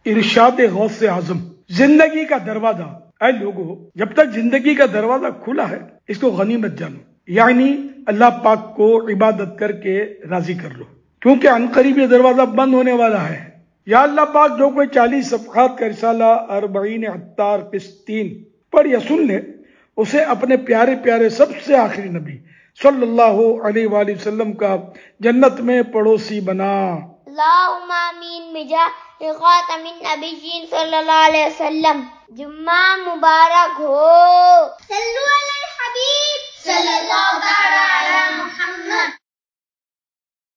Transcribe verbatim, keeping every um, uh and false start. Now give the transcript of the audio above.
इरशाद गौस आजम, जिंदगी का दरवाजा। ऐ लोगो, जब तक जिंदगी का दरवाजा खुला है इसको गनीमत जानो, यानी अल्लाह पाक को इबादत करके राजी कर लो, क्योंकि अनकरीब ये दरवाजा बंद होने वाला है। या अल्लाह पाक, जो कोई चालीस सफ़हात का रिसाला अरबईन अत्तार किस्तीन पढ़ या सुन ले, उसे अपने प्यारे प्यारे सबसे आखिरी नबी सल्लल्लाहु अलैहि वसल्लम का जन्नत में पड़ोसी बना। अल्लाहुम्मा आमीन बिजा खातमिन नबिय्यीन सल्लल्लाहु अलैहि वसल्लम। जुम्मा मुबारक हो। सल्लु अलल हबीब सल्लल्लाहु अलैहि वसल्लम।